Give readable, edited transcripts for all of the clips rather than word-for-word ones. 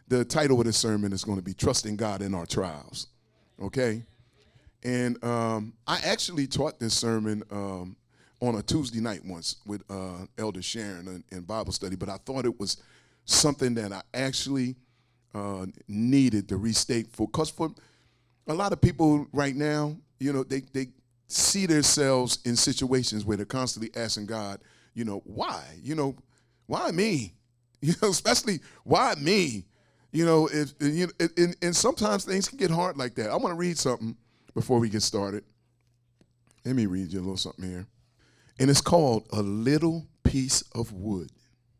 The title of this sermon is going to be Trusting God in Our Trials. Okay? And I actually taught this sermon on a Tuesday night once with Elder Sharon in Bible study, but I thought it was something that I actually needed to restate because for a lot of people right now, you know, they see themselves in situations where they're constantly asking God, you know, why? You know, why me? You know, especially why me? You know, and sometimes things can get hard like that. I want to read something before we get started. Let me read you a little something here. And it's called A Little Piece of Wood.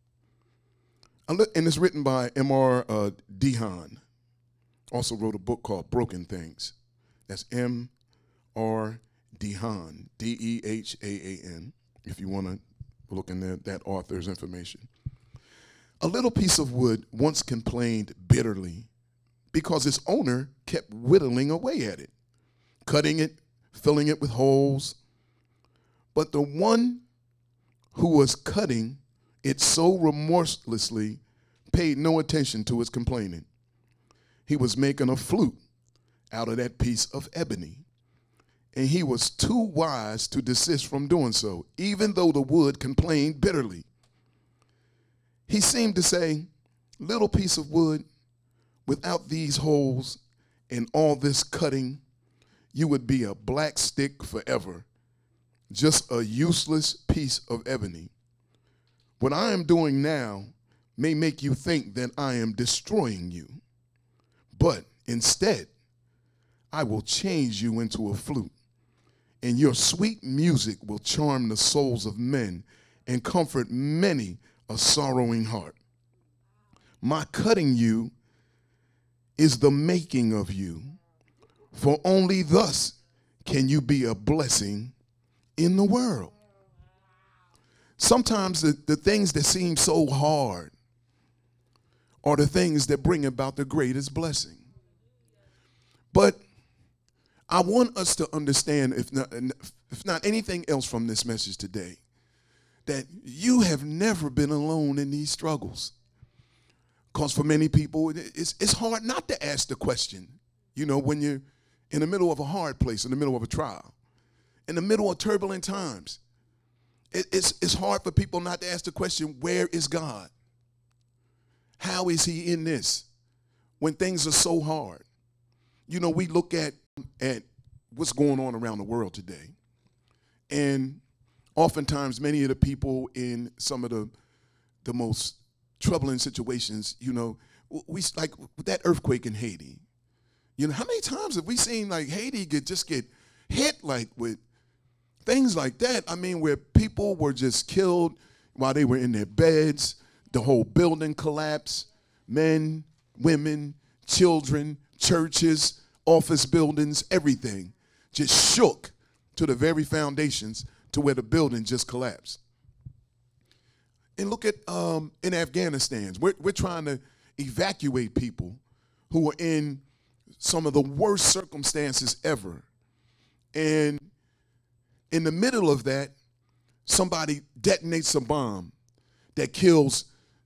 And it's written by M.R. Dehaan. Also wrote a book called Broken Things. That's M.R. Dehaan, Dehaan, if you want to look in that author's information. A little piece of wood once complained bitterly because its owner kept whittling away at it, cutting it, filling it with holes. But the one who was cutting it so remorselessly paid no attention to its complaining. He was making a flute out of that piece of ebony, and he was too wise to desist from doing so, even though the wood complained bitterly. He seemed to say, little piece of wood, without these holes and all this cutting, you would be a black stick forever, just a useless piece of ebony. What I am doing now may make you think that I am destroying you, but instead, I will change you into a flute, and your sweet music will charm the souls of men and comfort many a sorrowing heart. My cutting you is the making of you, for only thus can you be a blessing in the world. Sometimes the things that seem so hard are the things that bring about the greatest blessing. But I want us to understand, if not anything else from this message today, that you have never been alone in these struggles. Because for many people, it's hard not to ask the question, you know, when you're in the middle of a hard place, in the middle of a trial, in the middle of turbulent times. It's hard for people not to ask the question, where is God? How is he in this when things are so hard? You know, we look at what's going on around the world today, and oftentimes, many of the people in some of the most troubling situations, you know, we like that earthquake in Haiti. You know, how many times have we seen like Haiti get hit like with things like that? I mean, where people were just killed while they were in their beds, the whole building collapsed, men, women, children, churches, office buildings, everything just shook to the very foundations to where the building just collapsed. And look at in Afghanistan, we're trying to evacuate people who are in some of the worst circumstances ever. And in the middle of that, somebody detonates a bomb that kills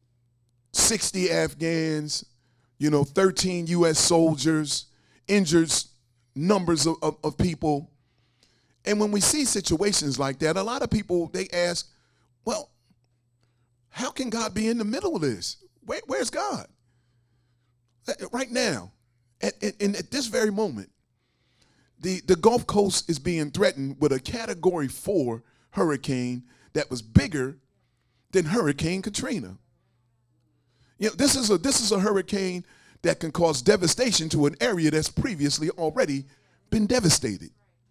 60 Afghans, 13 U.S. soldiers, injures numbers of people. And when we see situations like that, a lot of people, they ask, well, how can God be in the middle of this? Where's God? Right now, at this very moment, the Gulf Coast is being threatened with a Category 4 hurricane that was bigger than Hurricane Katrina. You know, this is a hurricane that can cause devastation to an area that's previously already been devastated.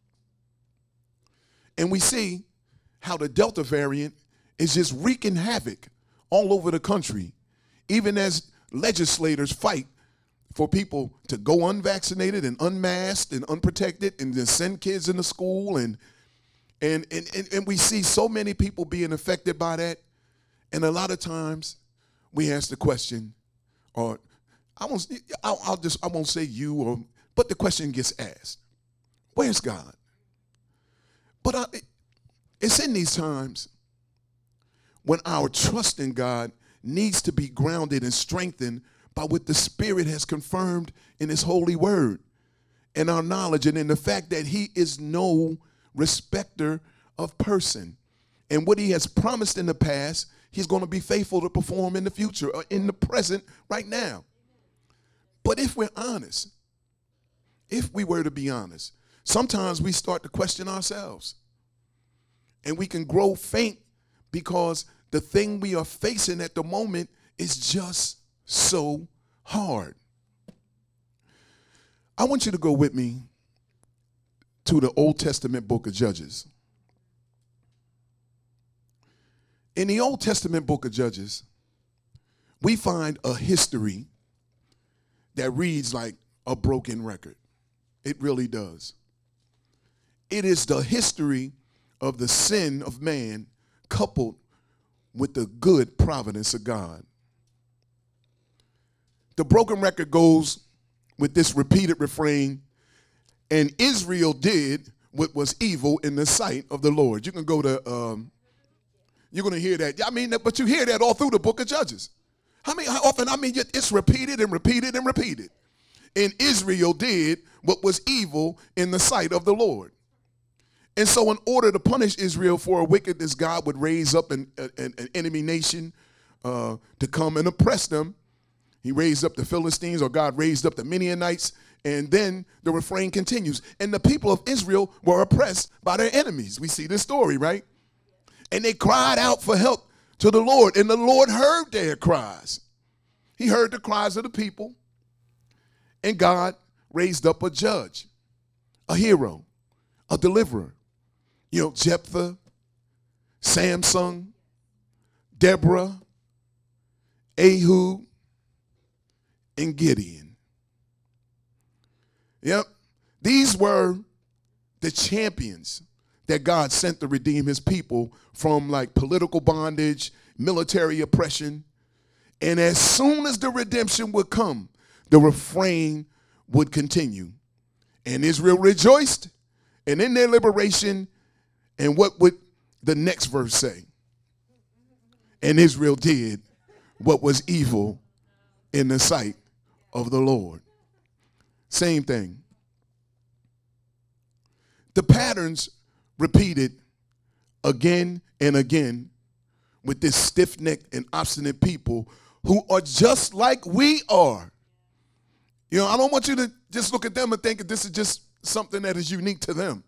And we see how the Delta variant is just wreaking havoc all over the country, even as legislators fight for people to go unvaccinated and unmasked and unprotected and then send kids into school. And we see so many people being affected by that. And a lot of times we ask the question, or I won't say you, but the question gets asked, where's God? But it's in these times when our trust in God needs to be grounded and strengthened by what the Spirit has confirmed in his holy word and our knowledge, and in the fact that he is no respecter of person. And what he has promised in the past, he's going to be faithful to perform in the future or in the present right now. But if we're honest, if we were to be honest, sometimes we start to question ourselves. And we can grow faint because the thing we are facing at the moment is just so hard. I want you to go with me to the Old Testament book of Judges. In the Old Testament book of Judges, we find a history that reads like a broken record. It really does. It is the history of the sin of man coupled with the good providence of God. The broken record goes with this repeated refrain, and Israel did what was evil in the sight of the Lord. You can go to, you're going to hear that. I mean, but you hear that all through the book of Judges. How often? I mean, it's repeated and repeated and repeated. And Israel did what was evil in the sight of the Lord. And so in order to punish Israel for a wickedness, God would raise up an enemy nation to come and oppress them. He raised up the Philistines, or God raised up the Midianites, and then the refrain continues. And the people of Israel were oppressed by their enemies. We see this story, right? And they cried out for help to the Lord, and the Lord heard their cries. He heard the cries of the people, and God raised up a judge, a hero, a deliverer. You know, Jephthah, Samson, Deborah, Ehud, and Gideon. Yep, these were the champions that God sent to redeem his people from like political bondage, military oppression. And as soon as the redemption would come, the refrain would continue. And Israel rejoiced, and in their liberation, and what would the next verse say? And Israel did what was evil in the sight of the Lord. Same thing. The patterns repeated again and again with this stiff-necked and obstinate people who are just like we are. You know, I don't want you to just look at them and think that this is just something that is unique to them.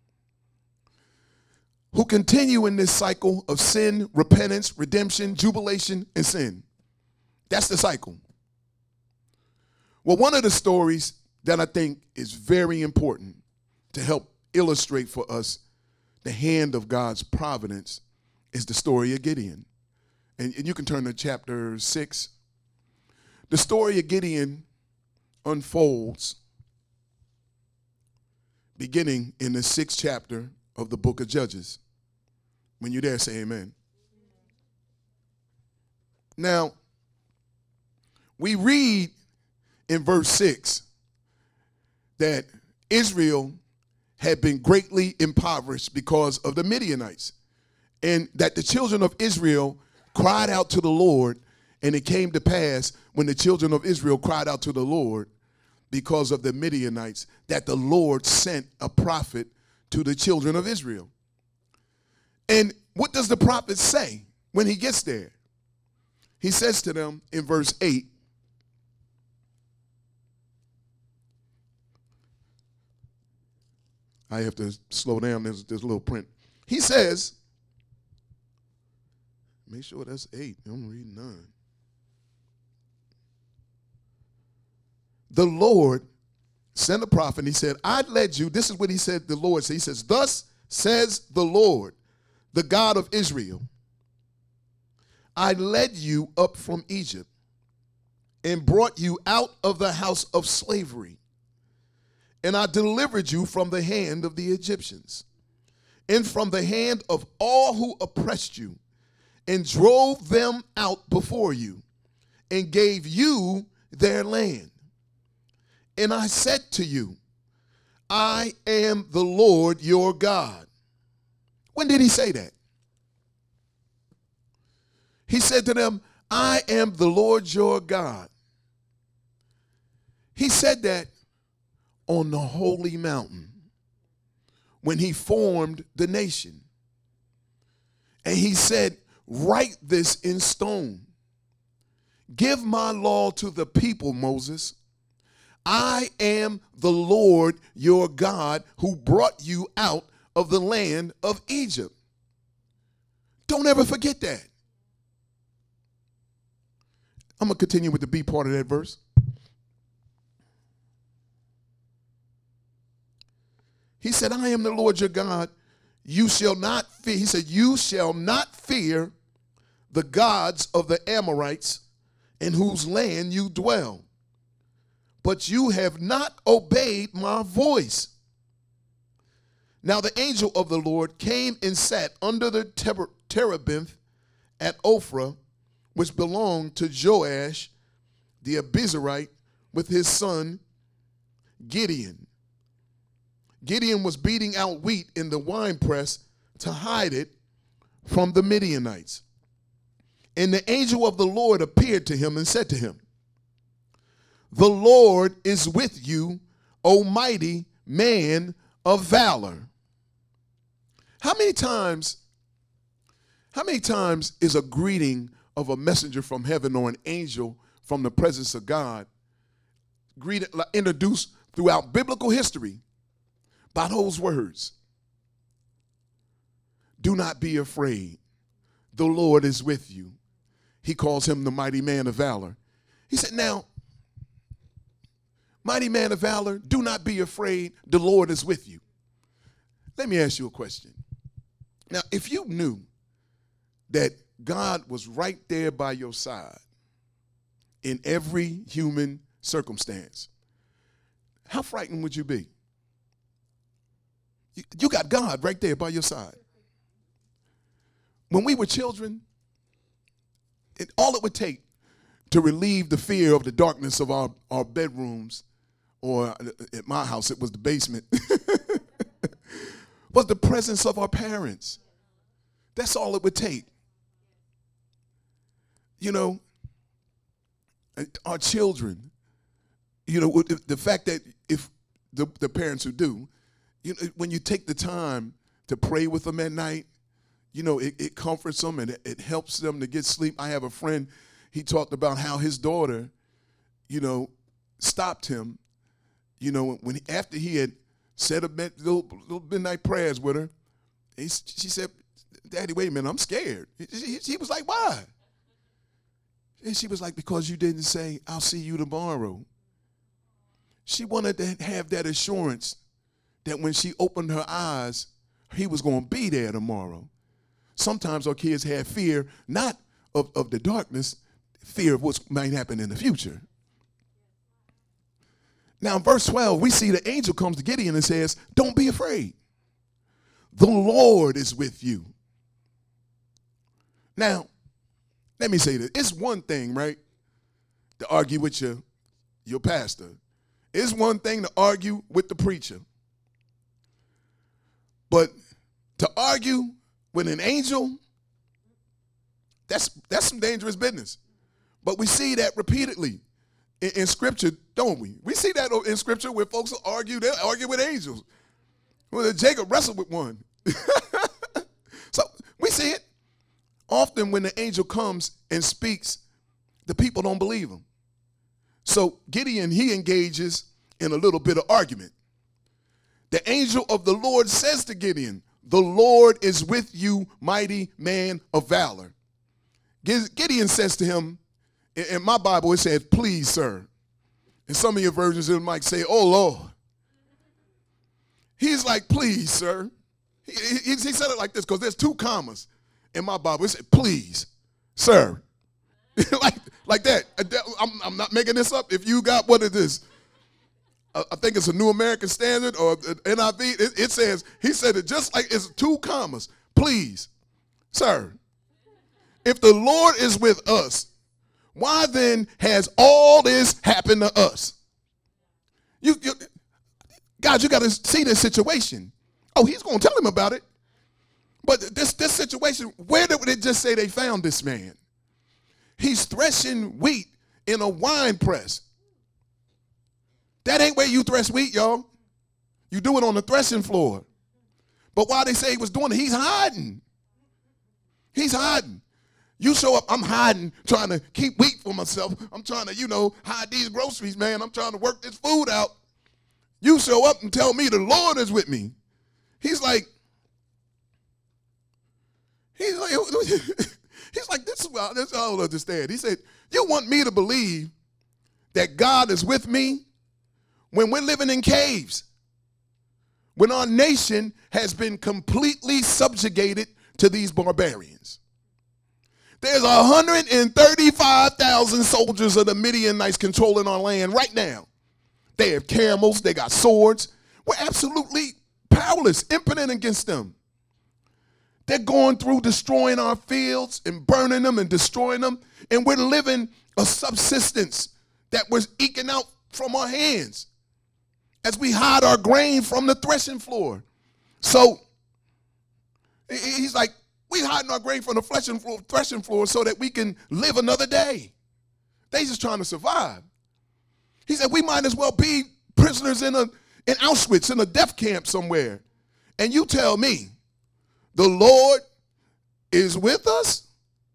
Who continue in this cycle of sin, repentance, redemption, jubilation, and sin. That's the cycle. Well, one of the stories that I think is very important to help illustrate for us the hand of God's providence is the story of Gideon. And you can turn to chapter 6. The story of Gideon unfolds beginning in the 6th chapter of the book of Judges. When you're there, say amen. Now, we read in verse 6 that Israel had been greatly impoverished because of the Midianites, and that the children of Israel cried out to the Lord, and it came to pass when the children of Israel cried out to the Lord because of the Midianites that the Lord sent a prophet to the children of Israel. And what does the prophet say when he gets there? He says to them in verse 8, I have to slow down this little print. He says, make sure that's 8. I'm reading 9. The Lord sent a prophet, and he said, I led you. This is what he said, the Lord said. He says, thus says the Lord, the God of Israel, I led you up from Egypt and brought you out of the house of slavery. And I delivered you from the hand of the Egyptians and from the hand of all who oppressed you, and drove them out before you and gave you their land. And I said to you, I am the Lord your God. When did he say that? He said to them, I am the Lord your God. He said that on the holy mountain when he formed the nation. And he said, write this in stone. Give my law to the people, Moses. I am the Lord your God who brought you out of the land of Egypt. Don't ever forget that. I'm going to continue with the B part of that verse. He said, I am the Lord your God. You shall not fear. He said, you shall not fear the gods of the Amorites in whose land you dwell. But you have not obeyed my voice. Now the angel of the Lord came and sat under the terebinth at Ophrah, which belonged to Joash the Abiezrite, with his son Gideon. Gideon was beating out wheat in the winepress to hide it from the Midianites. And the angel of the Lord appeared to him and said to him, the Lord is with you, O mighty man of valor. How many times is a greeting of a messenger from heaven or an angel from the presence of God introduced throughout biblical history by those words? Do not be afraid. The Lord is with you. He calls him the mighty man of valor. He said, now, mighty man of valor, do not be afraid. The Lord is with you. Let me ask you a question. Now, if you knew that God was right there by your side in every human circumstance, how frightened would you be? You got God right there by your side. When we were children, all it would take to relieve the fear of the darkness of our bedrooms, or at my house, it was the basement, was the presence of our parents. That's all it would take. You know, our children, you know, the fact that if the parents who do, you know, when you take the time to pray with them at night, you know, it comforts them and it helps them to get sleep. I have a friend, he talked about how his daughter, you know, stopped him, you know, after he had said a little midnight prayers with her. She said, Daddy, wait a minute, I'm scared. He was like, why? And she was like, because you didn't say, I'll see you tomorrow. She wanted to have that assurance that when she opened her eyes, he was going to be there tomorrow. Sometimes our kids have fear, not of the darkness, fear of what might happen in the future. Now, in verse 12, we see the angel comes to Gideon and says, don't be afraid. The Lord is with you. Now, let me say this. It's one thing, right, to argue with your pastor. It's one thing to argue with the preacher. But to argue with an angel, that's some dangerous business. But we see that repeatedly in Scripture, don't we? We see that in Scripture where folks will argue with angels. Well, Jacob wrestled with one. So we see it. Often when the angel comes and speaks, the people don't believe him. So Gideon, he engages in a little bit of argument. The angel of the Lord says to Gideon, the Lord is with you, mighty man of valor. Gideon says to him, in my Bible it says, please, sir. In some of your versions it might say, oh, Lord. He's like, please, sir. He said it like this because there's two commas in my Bible. It said, please, sir. like that. I'm not making this up. If you got what it is, I think it's a New American Standard or NIV. It says, he said it just like it's two commas. Please, sir. If the Lord is with us, why then has all this happened to us? God, you got to see this situation. Oh, he's going to tell him about it. But this situation, where did it just say they found this man? He's threshing wheat in a wine press. That ain't where you thresh wheat, y'all. You do it on the threshing floor. But while they say he was doing it, he's hiding. He's hiding. You show up, I'm hiding, trying to keep wheat for myself. I'm trying to, hide these groceries, man. I'm trying to work this food out. You show up and tell me the Lord is with me. He's like, this is what I don't understand. He said, you want me to believe that God is with me when we're living in caves, when our nation has been completely subjugated to these barbarians. There's 135,000 soldiers of the Midianites controlling our land right now. They have camels, they got swords. We're absolutely powerless, impotent against them. They're going through destroying our fields and burning them and destroying them, and we're living a subsistence that we're eking out from our hands as we hide our grain from the threshing floor. So he's like, we hiding our grain from the threshing floor so that we can live another day. They just trying to survive. He said, we might as well be prisoners in Auschwitz, in a death camp somewhere. And you tell me, the Lord is with us?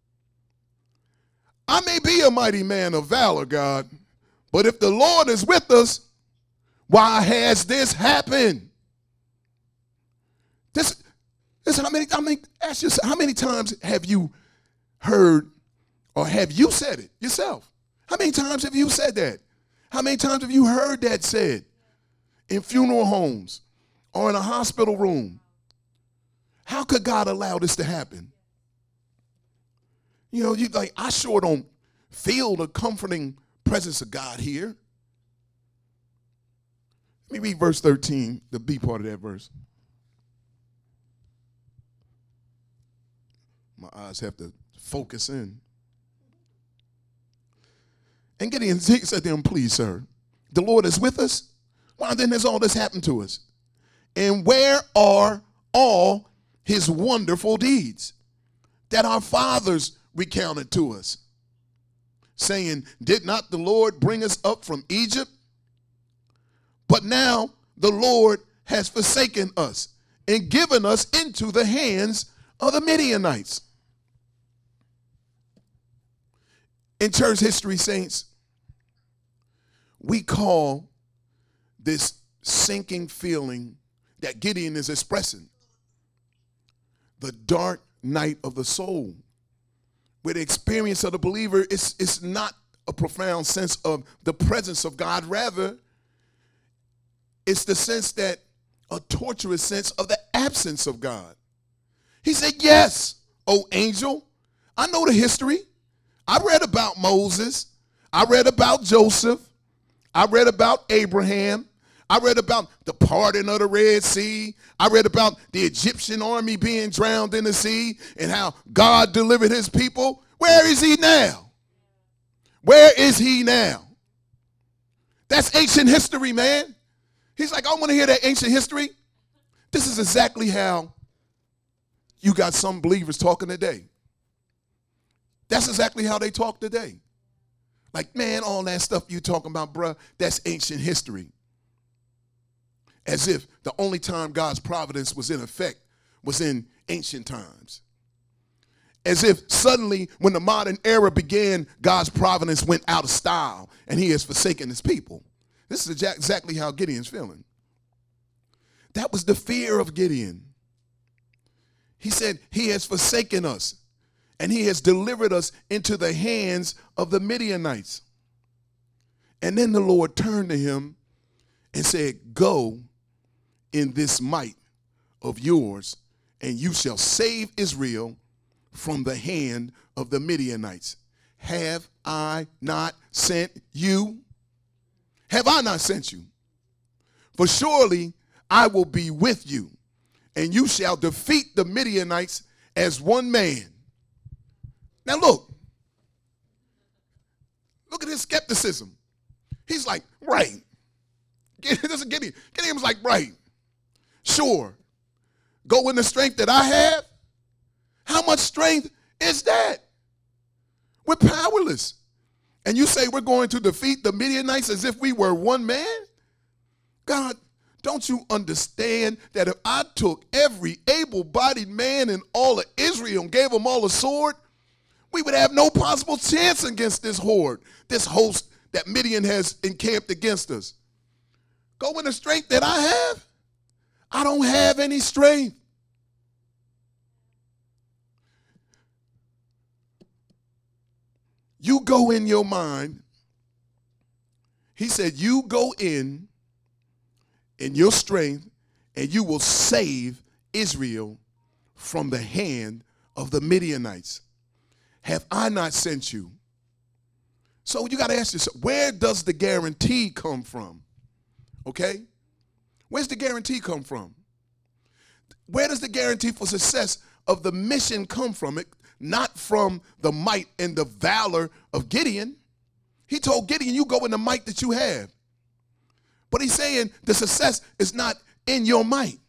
I may be a mighty man of valor, God, but if the Lord is with us, why has this happened? Ask yourself, how many times have you heard or have you said it yourself? How many times have you said that? How many times have you heard that said in funeral homes or in a hospital room? How could God allow this to happen? I sure don't feel the comforting presence of God here. Let me read verse 13, the B part of that verse. My eyes have to focus in. And Gideon said to him, please, sir, the Lord is with us. Why then has all this happened to us? And where are all his wonderful deeds that our fathers recounted to us, saying, did not the Lord bring us up from Egypt? But now the Lord has forsaken us and given us into the hands of the Midianites. In church history, saints, we call this sinking feeling that Gideon is expressing the dark night of the soul, where the experience of the believer is not a profound sense of the presence of God. Rather, it's the sense that a torturous sense of the absence of God. He said, yes, O angel, I know the history. I read about Moses. I read about Joseph. I read about Abraham. I read about the parting of the Red Sea. I read about the Egyptian army being drowned in the sea and how God delivered his people. Where is he now? Where is he now? That's ancient history, man. He's like, I want to hear that ancient history. This is exactly how you got some believers talking today. That's exactly how they talk today. Like, man, all that stuff you talking about, bruh, that's ancient history. As if the only time God's providence was in effect was in ancient times. As if suddenly when the modern era began, God's providence went out of style and he has forsaken his people. This is exactly how Gideon's feeling. That was the fear of Gideon. He said, he has forsaken us and he has delivered us into the hands of the Midianites. And then the Lord turned to him and said, go in this might of yours, and you shall save Israel from the hand of the Midianites. Have I not sent you? Have I not sent you? For surely I will be with you, and you shall defeat the Midianites as one man. Now look at his skepticism. He's like, right. Gideon was like, right. Sure. Go in the strength that I have. How much strength is that? We're powerless. And you say we're going to defeat the Midianites as if we were one man? God, don't you understand that if I took every able-bodied man in all of Israel and gave them all a sword, we would have no possible chance against this horde, this host that Midian has encamped against us. Go in the strength that I have? I don't have any strength. You go in your mind. He said, you go in your strength, and you will save Israel from the hand of the Midianites. Have I not sent you? So you got to ask yourself, where does the guarantee come from? Okay? Where's the guarantee come from? Where does the guarantee for success of the mission come from? It not from the might and the valor of Gideon. He told Gideon, you go in the might that you have. But he's saying the success is not in your might.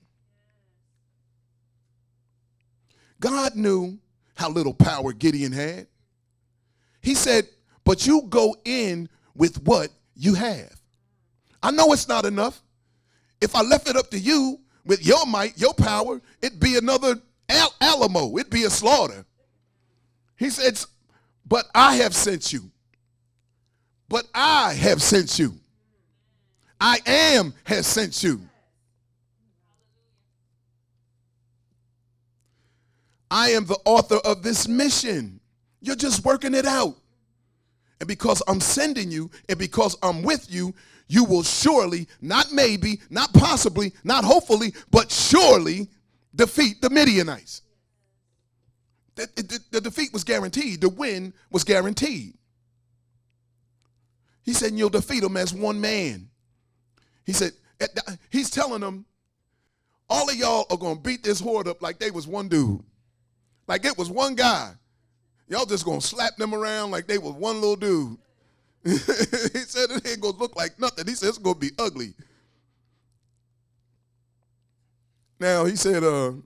God knew how little power Gideon had. He said, but you go in with what you have. I know it's not enough. If I left it up to you with your might, your power, it'd be another Alamo. It'd be a slaughter. He said, but I have sent you. But I have sent you. I am has sent you. I am the author of this mission. You're just working it out. And because I'm sending you and because I'm with you, you will surely, not maybe, not possibly, not hopefully, but surely defeat the Midianites. The defeat was guaranteed. The win was guaranteed. He said, you'll defeat them as one man. He said, he's telling them, all of y'all are going to beat this horde up like they was one dude. Like it was one guy. Y'all just going to slap them around like they was one little dude. He said it ain't going to look like nothing. He said it's going to be ugly. Now, he said,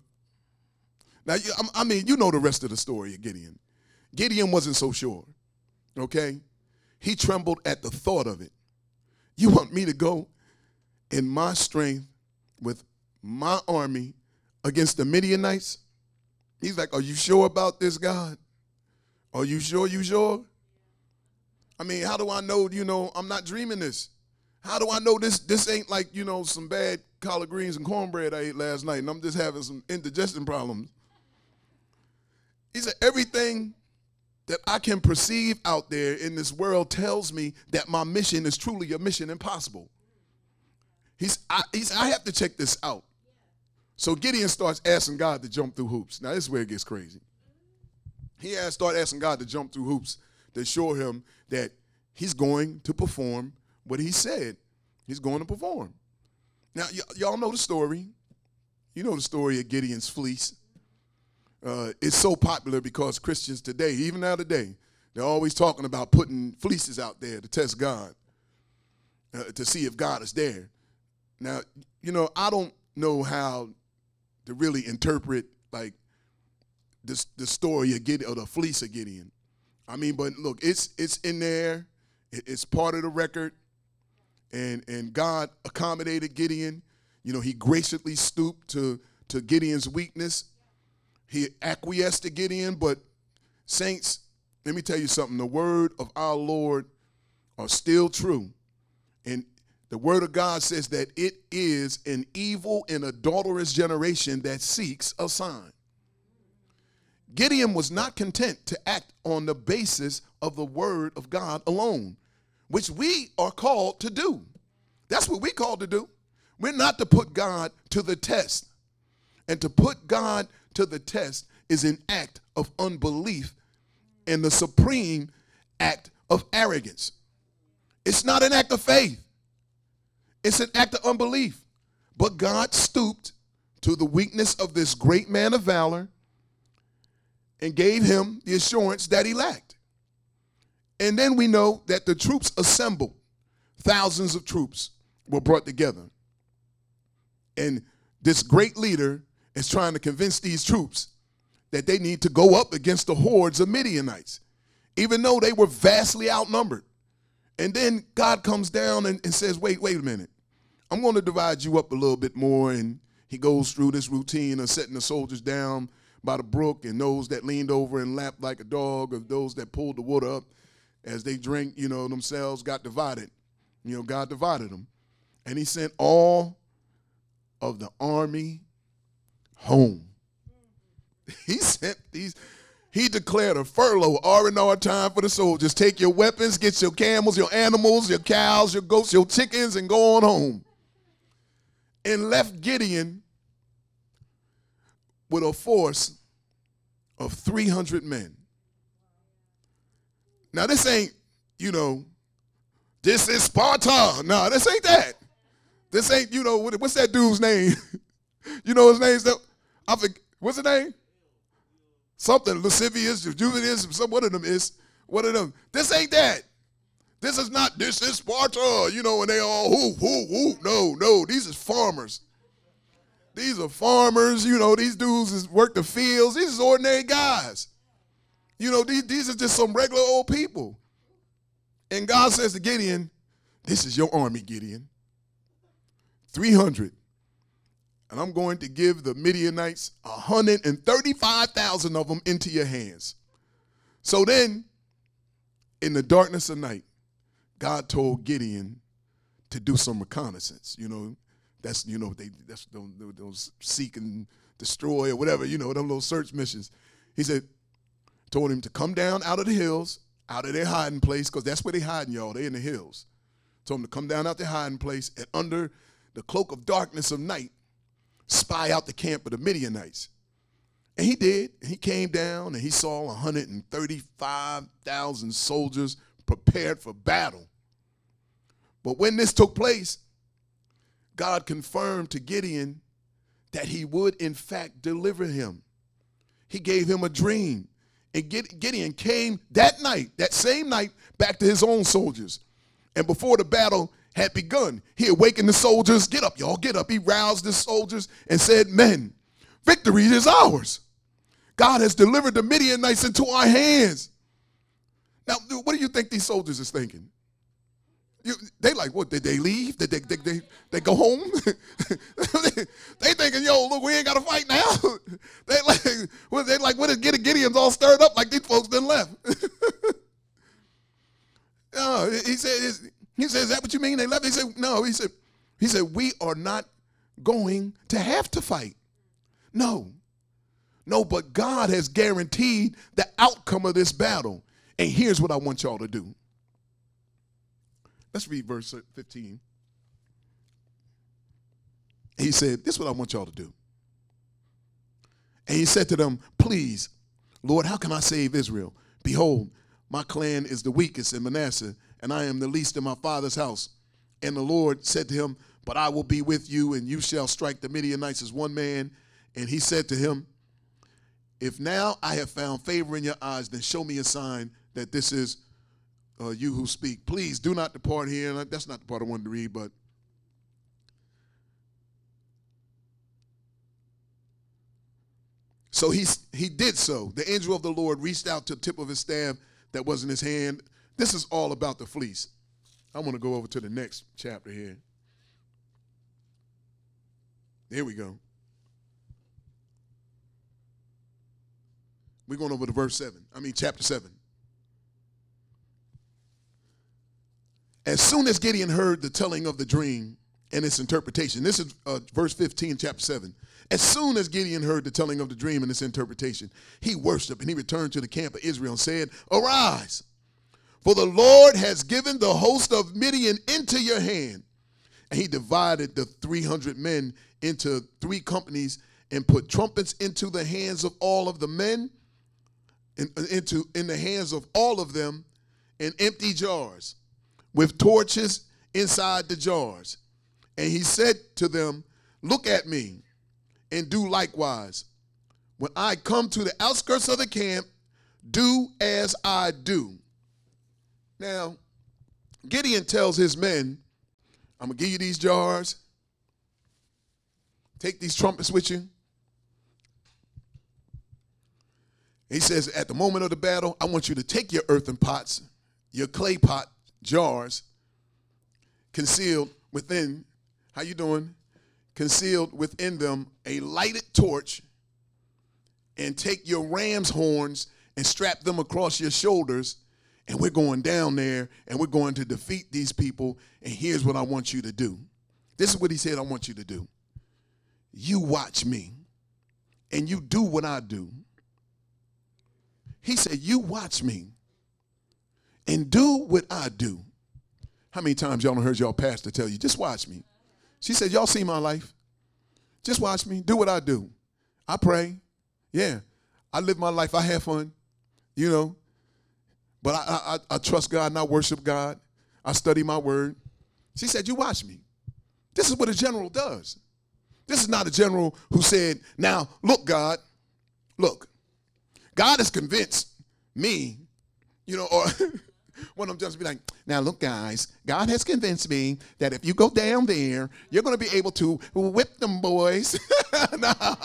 I mean, you know the rest of the story of Gideon. Gideon wasn't so sure, okay? He trembled at the thought of it. You want me to go in my strength with my army against the Midianites? He's like, are you sure about this, God? Are you sure? You sure? I mean, how do I know, I'm not dreaming this? How do I know this ain't like, some bad collard greens and cornbread I ate last night and I'm just having some indigestion problems? He said, everything that I can perceive out there in this world tells me that my mission is truly a mission impossible. I have to check this out. So Gideon starts asking God to jump through hoops. Now, this is where it gets crazy. He started asking God to jump through hoops to show him that he's going to perform what he said he's going to perform. Now, y'all know the story. You know the story of Gideon's fleece. It's so popular because Christians today, even now today, they're always talking about putting fleeces out there to test God, to see if God is there. Now, I don't know how to really interpret like the story of Gideon or the fleece of Gideon. I mean, but look, it's in there. It's part of the record. And God accommodated Gideon. He graciously stooped to Gideon's weakness. He acquiesced to Gideon, but saints, let me tell you something. The word of our Lord are still true. And the word of God says that it is an evil and adulterous generation that seeks a sign. Gideon was not content to act on the basis of the word of God alone, which we are called to do. That's what we're called to do. We're not to put God to the test. And to put God to the test is an act of unbelief and the supreme act of arrogance. It's not an act of faith. It's an act of unbelief. But God stooped to the weakness of this great man of valor and gave him the assurance that he lacked. And then we know that the troops assembled. Thousands of troops were brought together. And this great leader is trying to convince these troops that they need to go up against the hordes of Midianites, even though they were vastly outnumbered. And then God comes down and says, wait a minute. I'm going to divide you up a little bit more. And he goes through this routine of setting the soldiers down by the brook, and those that leaned over and lapped like a dog, of those that pulled the water up as they drank, themselves got divided. God divided them. And he sent all of the army home. He declared a furlough, R&R time for the soldiers. Take your weapons, get your camels, your animals, your cows, your goats, your chickens, and go on home. And left Gideon with a force of 300 men. Now, this ain't, this is Sparta. No, this ain't that. This ain't, what's that dude's name? His name's, what's his name? Something, Lascivious, Juvenus, one of them is, one of them. This ain't that. This is Sparta, and they all, who. No, these is farmers. These are farmers, these dudes work the fields. These is ordinary guys. These are just some regular old people. And God says to Gideon, this is your army, Gideon. 300. And I'm going to give the Midianites 135,000 of them into your hands. So then, in the darkness of night, God told Gideon to do some reconnaissance. That's those seek and destroy or whatever, them little search missions. He told him to come down out of the hills, out of their hiding place, because that's where they hiding, y'all. They in the hills. Told him to come down out their hiding place, and under the cloak of darkness of night, spy out the camp of the Midianites. And he did. He came down and he saw 135,000 soldiers prepared for battle. But when this took place, God confirmed to Gideon that he would in fact deliver him. He gave him a dream. And Gideon came that night, that same night, back to his own soldiers. And before the battle had begun, he awakened the soldiers. Get up, y'all, get up. He roused the soldiers and said, men, victory is ours. God has delivered the Midianites into our hands. Now, what do you think these soldiers is thinking? They like, what, did they leave? Did they go home? They thinking, yo, look, we ain't got to fight now. They like, what is Gideon's all stirred up like these folks done left. He said, is that what you mean they left? He said, no. He said, we are not going to have to fight. No, but God has guaranteed the outcome of this battle. And here's what I want y'all to do. Let's read verse 15. He said, this is what I want y'all to do. And he said to them, please, Lord, how can I save Israel? Behold, my clan is the weakest in Manasseh, and I am the least in my father's house. And the Lord said to him, but I will be with you, and you shall strike the Midianites as one man. And he said to him, if now I have found favor in your eyes, then show me a sign that this is you who speak. Please do not depart here. And that's not the part I wanted to read, but so he did so. The angel of the Lord reached out to the tip of his staff that was in his hand. This is all about the fleece. I want to go over to the next chapter here. Here we go. We're going over to chapter 7. As soon as Gideon heard the telling of the dream and its interpretation, this is verse 15, chapter 7. As soon as Gideon heard the telling of the dream and its interpretation, he worshiped and he returned to the camp of Israel and said, arise, for the Lord has given the host of Midian into your hand. And he divided the 300 men into 3 companies and put trumpets into the hands of all of the men, in the hands of all of them, and empty jars with torches inside the jars. And he said to them, look at me and do likewise. When I come to the outskirts of the camp, do as I do. Now, Gideon tells his men, I'm going to give you these jars. Take these trumpets with you. He says, at the moment of the battle, I want you to take your earthen pots, your clay pot jars, concealed within How you doing? Concealed within them a lighted torch, and take your ram's horns and strap them across your shoulders, and we're going down there and we're going to defeat these people, and here's what I want you to do. This is what he said I want you to do. You watch me and you do what I do. He said, you watch me and do what I do. How many times y'all done heard y'all pastor tell you, just watch me? She said, y'all see my life? Just watch me, do what I do. I pray. Yeah, I live my life. I have fun, you know. But I trust God and I worship God. I study my word. She said, you watch me. This is what a general does. This is not a general who said, now, look, God, look. God has convinced me, you know, or one of them just be like, now, look, guys, God has convinced me that if you go down there, you're going to be able to whip them boys. Nah.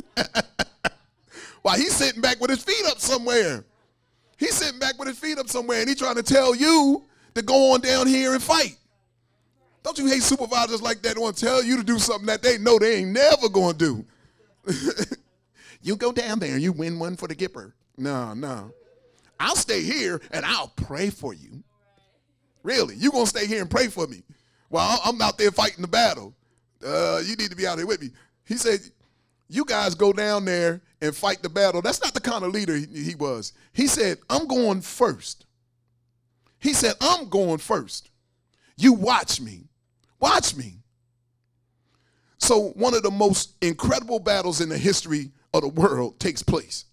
While he's sitting back with his feet up somewhere. He's sitting back with his feet up somewhere, and he's trying to tell you to go on down here and fight. Don't you hate supervisors like that who want to tell you to do something that they know they ain't never going to do? You go down there and you win one for the Gipper. No. I'll stay here and I'll pray for you. Really, you going to stay here and pray for me while I'm out there fighting the battle. You need to be out there with me. He said, you guys go down there and fight the battle. That's not the kind of leader he was. He said, I'm going first. He said, I'm going first. You watch me. Watch me. So one of the most incredible battles in the history of the world takes place.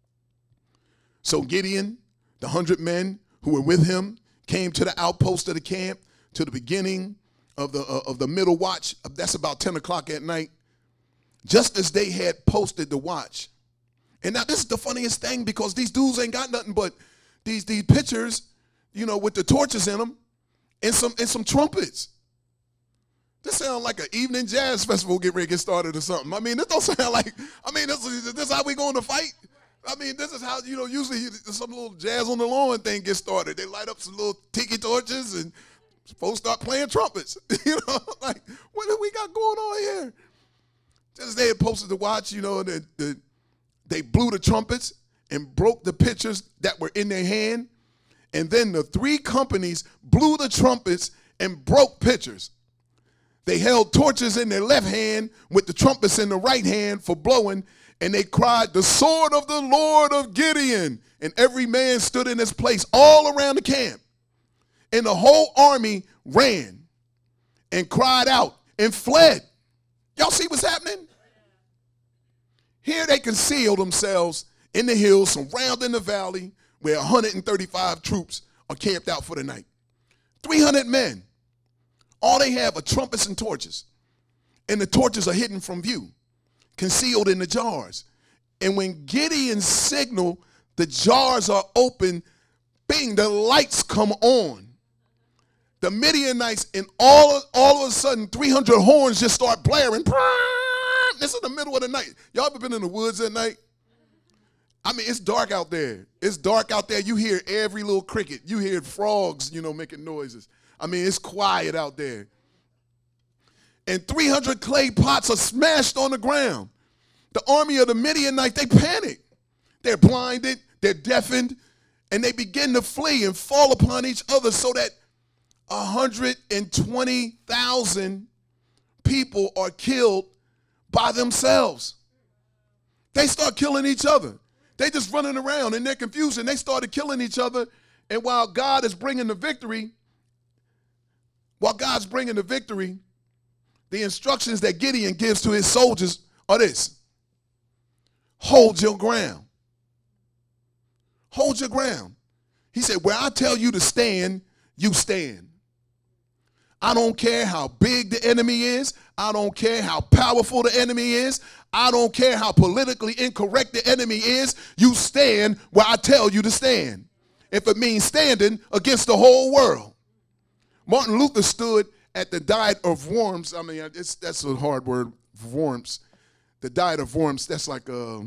So Gideon, the 100 men who were with him, came to the outpost of the camp to the beginning of the middle watch. That's about 10 o'clock at night. Just as they had posted the watch. And now this is the funniest thing, because these dudes ain't got nothing but these pictures, you know, with the torches in them and some trumpets. This sounds like an evening jazz festival getting ready to get started or something. I mean, this don't sound like, this is how we going to fight? I mean, this is how, you know, usually some little jazz on the lawn thing gets started. They light up some little tiki torches and folks start playing trumpets. You know, like, what do we got going on here? Just as they had posted the watch, you know, they blew the trumpets and broke the pitchers that were in their hand. And then the three companies blew the trumpets and broke pitchers. They held torches in their left hand with the trumpets in the right hand for blowing, and they cried, the sword of the Lord of Gideon. And every man stood in his place all around the camp. And the whole army ran and cried out and fled. Y'all see what's happening? Here they conceal themselves in the hills surrounding the valley where 135 troops are camped out for the night. 300 men. All they have are trumpets and torches. And the torches are hidden from view, concealed in the jars. And when Gideon signaled, the jars are open, bing, the lights come on. The Midianites, and all of a sudden, 300 horns just start blaring. This is the middle of the night. Y'all ever been in the woods at night? I mean, it's dark out there. It's dark out there. You hear every little cricket. You hear frogs, you know, making noises. I mean, it's quiet out there. And 300 clay pots are smashed on the ground. The army of the Midianites, they panic. They're blinded, they're deafened, and they begin to flee and fall upon each other, so that 120,000 people are killed by themselves. They start killing each other. They just running around in their confusion. They started killing each other. And while God is bringing the victory, the instructions that Gideon gives to his soldiers are this: hold your ground. Hold your ground. He said, where I tell you to stand, you stand. I don't care how big the enemy is. I don't care how powerful the enemy is. I don't care how politically incorrect the enemy is. You stand where I tell you to stand. If it means standing against the whole world. Martin Luther stood at the Diet of Worms. I mean, that's a hard word, Worms. The Diet of Worms, that's like I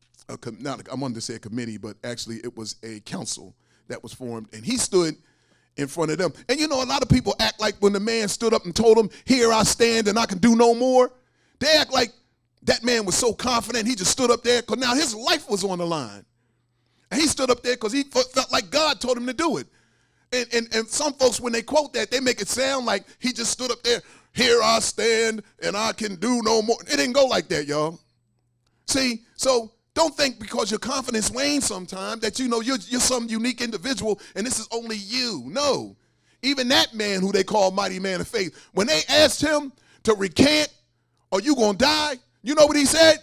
wanted to say a committee, but actually it was a council that was formed. And he stood in front of them. And you know, a lot of people act like when the man stood up and told them, here I stand and I can do no more, they act like that man was so confident he just stood up there because now his life was on the line. And he stood up there because he felt like God told him to do it. And some folks, when they quote that, they make it sound like he just stood up there, here I stand and I can do no more. It didn't go like that, y'all. See, so don't think because your confidence wanes sometime that you know you're some unique individual and this is only you. No. Even that man who they call mighty man of faith, when they asked him to recant or you gonna die, you know what he said?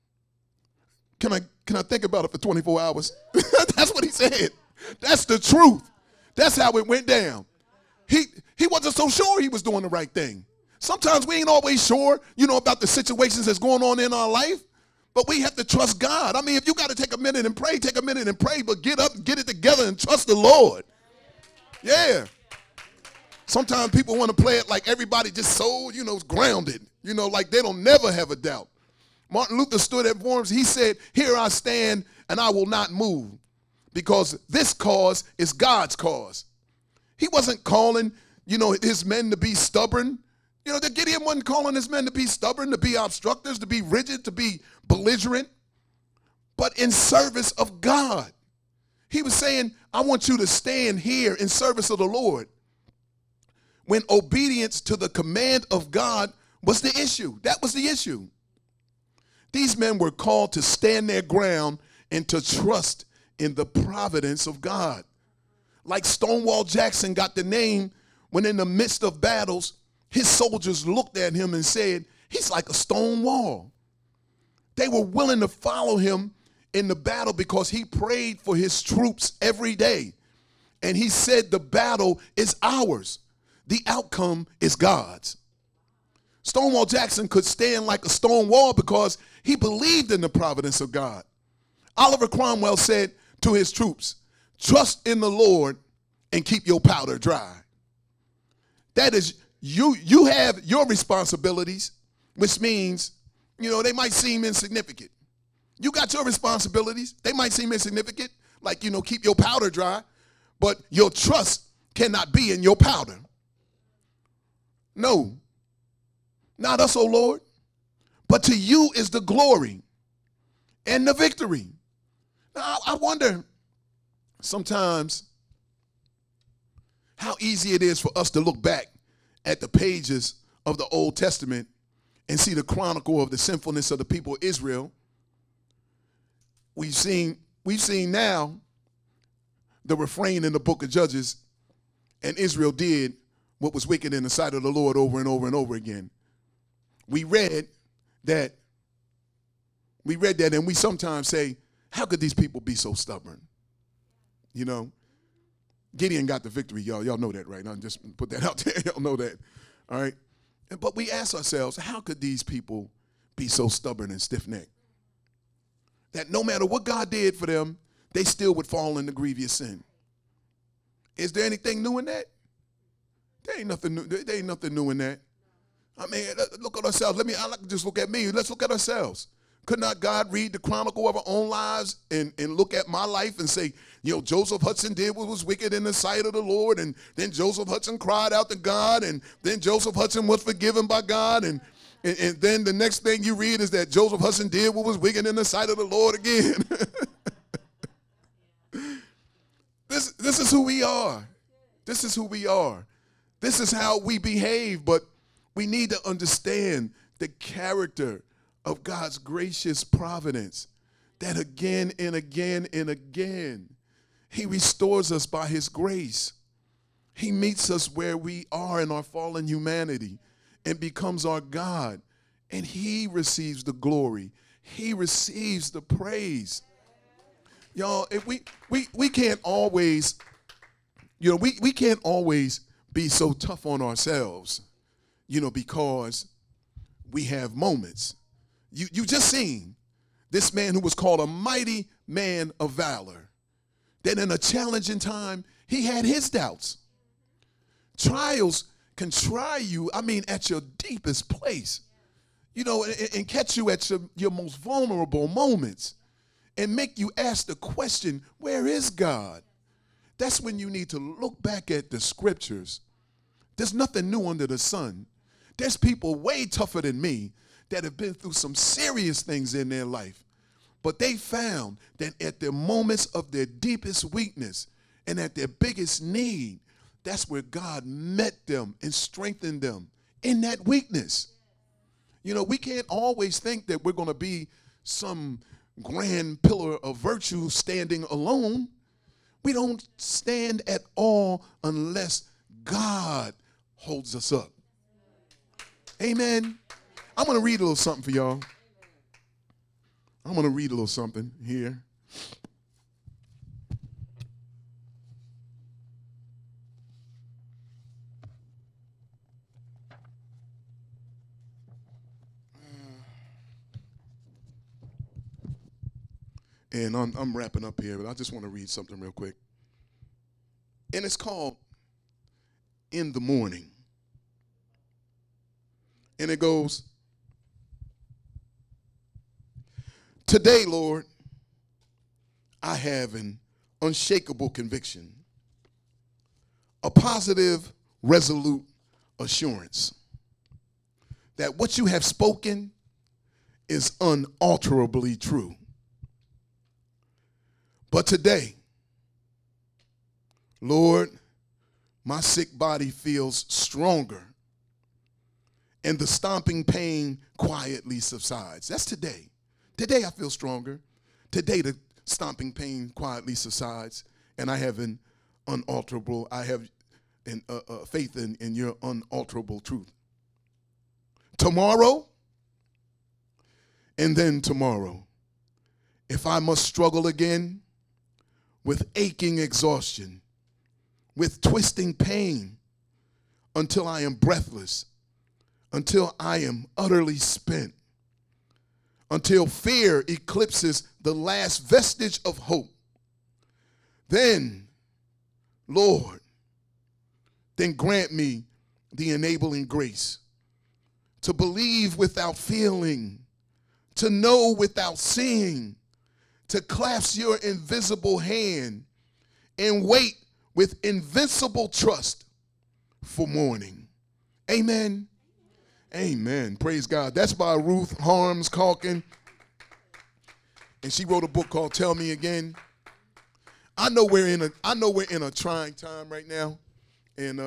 Can I think about it for 24 hours? That's what he said. That's the truth. That's how it went down. He wasn't so sure he was doing the right thing. Sometimes we ain't always sure, you know, about the situations that's going on in our life, but we have to trust God. I mean, if you got to take a minute and pray, take a minute and pray, but get up, get it together, and trust the Lord. Yeah. Sometimes people want to play it like everybody just so, you know, grounded, you know, like they don't never have a doubt. Martin Luther stood at Worms. He said, here I stand and I will not move because this cause is God's cause. He wasn't calling, you know, his men to be stubborn. You know, Gideon wasn't calling his men to be stubborn, to be obstructors, to be rigid, to be belligerent, but in service of God. He was saying, I want you to stand here in service of the Lord. When obedience to the command of God was the issue. That was the issue. These men were called to stand their ground and to trust in the providence of God. Like Stonewall Jackson got the name when in the midst of battles, his soldiers looked at him and said, he's like a stone wall. They were willing to follow him in the battle because he prayed for his troops every day. And he said the battle is ours. The outcome is God's. Stonewall Jackson could stand like a stone wall because he believed in the providence of God. Oliver Cromwell said to his troops, trust in the Lord and keep your powder dry. That is, you have your responsibilities, which means, you know, they might seem insignificant. You got your responsibilities. They might seem insignificant, like, you know, keep your powder dry, but your trust cannot be in your powder. No, not us, O Lord, but to you is the glory and the victory. Now, I wonder sometimes how easy it is for us to look back at the pages of the Old Testament and see the chronicle of the sinfulness of the people of Israel. We've seen now the refrain in the book of Judges, and Israel did what was wicked in the sight of the Lord over and over and over again. We read that and we sometimes say, how could these people be so stubborn? You know, Gideon got the victory, y'all. Y'all know that, right? I'll just put that out there. Y'all know that, all right? But we ask ourselves, how could these people be so stubborn and stiff-necked? That no matter what God did for them, they still would fall into grievous sin. Is there anything new in that? There ain't nothing new. There ain't nothing new in that. I mean, look at ourselves. I like to just look at me. Let's look at ourselves. Could not God read the chronicle of our own lives and look at my life and say, you know, Joseph Hudson did what was wicked in the sight of the Lord, and then Joseph Hudson cried out to God, and then Joseph Hudson was forgiven by God, and then the next thing you read is that Joseph Hudson did what was wicked in the sight of the Lord again. This is who we are. This is who we are. This is how we behave, but we need to understand the character of God's gracious providence, that again and again and again, he restores us by his grace. He meets us where we are in our fallen humanity and becomes our God, and he receives the glory. He receives the praise. Y'all, if we can't always, you know, we can't always be so tough on ourselves, you know, because we have moments. You just seen this man who was called a mighty man of valor, that in a challenging time, he had his doubts. Trials can try you, I mean, at your deepest place, you know, and catch you at your most vulnerable moments and make you ask the question, where is God? That's when you need to look back at the scriptures. There's nothing new under the sun. There's people way tougher than me that have been through some serious things in their life. But they found that at the moments of their deepest weakness and at their biggest need, that's where God met them and strengthened them in that weakness. You know, we can't always think that we're going to be some grand pillar of virtue standing alone. We don't stand at all unless God holds us up. Amen. I'm going to read a little something for y'all. I'm going to read a little something here. And I'm wrapping up here, but I just want to read something real quick. And it's called In the Morning. And it goes, today, Lord, I have an unshakable conviction, a positive, resolute assurance that what you have spoken is unalterably true. But today, Lord, my sick body feels stronger and the stomping pain quietly subsides. That's today. Today I feel stronger. Today the stomping pain quietly subsides, and I have an unalterable, I have faith in your unalterable truth. Tomorrow, and then tomorrow, if I must struggle again with aching exhaustion, with twisting pain, until I am breathless, until I am utterly spent, until fear eclipses the last vestige of hope, then, Lord, then grant me the enabling grace to believe without feeling, to know without seeing, to clasp your invisible hand and wait with invincible trust for morning. Amen. Amen. Praise God. That's by Ruth Harms Calkin. And she wrote a book called Tell Me Again. I know we're in a trying time right now. And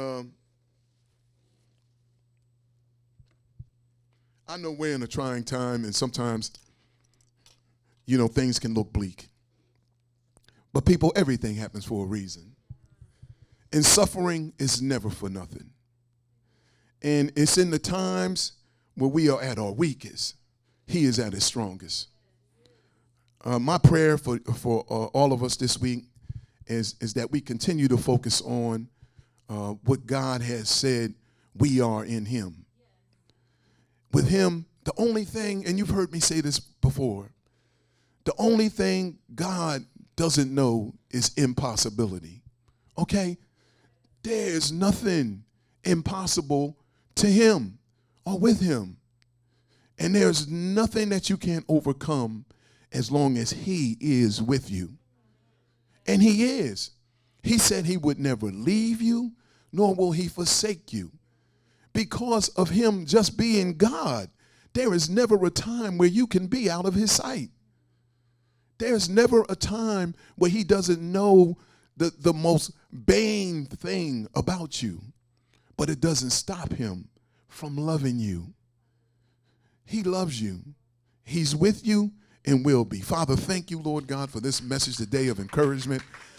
I know we're in a trying time, and sometimes, you know, things can look bleak. But people, everything happens for a reason. And suffering is never for nothing. And it's in the times where we are at our weakest, he is at his strongest. My prayer for all of us this week is that we continue to focus on what God has said we are in him. With him, the only thing, and you've heard me say this before, the only thing God doesn't know is impossibility. Okay? There's nothing impossible to him or with him. And there's nothing that you can't overcome as long as he is with you. And he is. He said he would never leave you, nor will he forsake you. Because of him just being God, there is never a time where you can be out of his sight. There's never a time where he doesn't know the most vain thing about you. But it doesn't stop him from loving you. He loves you. He's with you and will be. Father, thank you, Lord God, for this message today of encouragement.